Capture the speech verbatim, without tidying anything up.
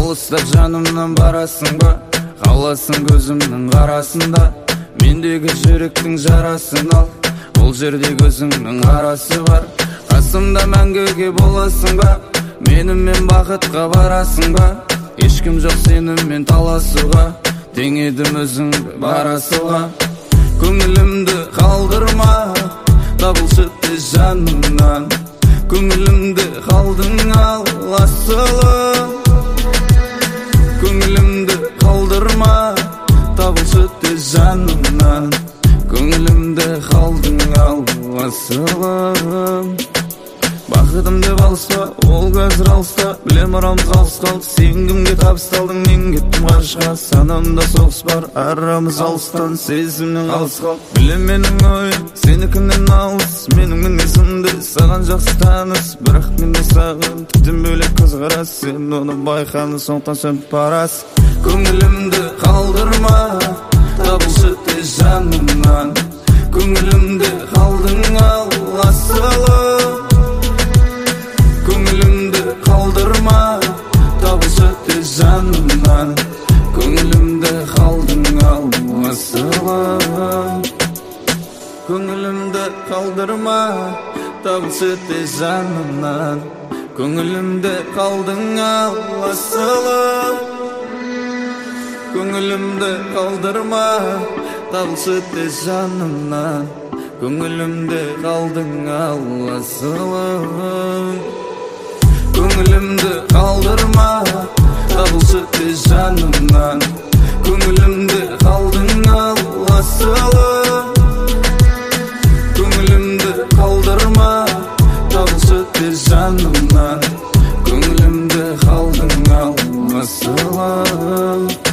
алыстап жанымнан барасың ба? Қаласың көзімнің қарасында, мендегі жүректің жарасын ал. Бұл жерде көзіңнің қарасы бар, қасымда мәңгіге боласың ба? Менімен бақытқа барасың ба? Ешкім жоқ сенімен таласуға, тең едім өзіңді барасыға. Көңілімді қалдырма, табылшы тез жанымнан. Көңілімді қалдың ал асылым. Көңілімді қалдырма, табылшы тез жанымнан. Көңілімді қалдың ал асылым. Бақытым деп алыспа, ол қазір алыста. Білем арамыз қалыс қалды, сен кімге табысталдың? Мен кеттім ғарышқа, санамда соғыс бар, арамыз алыстан, сезімнен қалыс қалды. Білем менің ойым, сенікінен алыс, менің мінезімді саған жақсы таныс. Бірақ мен де саған тіптен бөлек көзқарас, сен оны байқаны сондықтан сөніп барасың. Көңілімді қалдырма, табылшы тез жанымнан. Көңілімді қалдың ал асылым. Көңілімді қалдырма, табылшы тез жанымнан. Көңілімді қалдың ал асылым. Көңілімді қалдырма, табылшы тез жанымнан. Көңілімді қалдың ал асылым. Көңілімді қалдырма, табылшы тез жанымнан. Көңілімді қалдың ал асылым. Көңілімді қалдырма, табылшы тез жанымнан. Көңілімді қалдың ал асылым. Көңілімді қалдырма, табылшы тез жанымнан. Көңілімді қалдың ал асылым.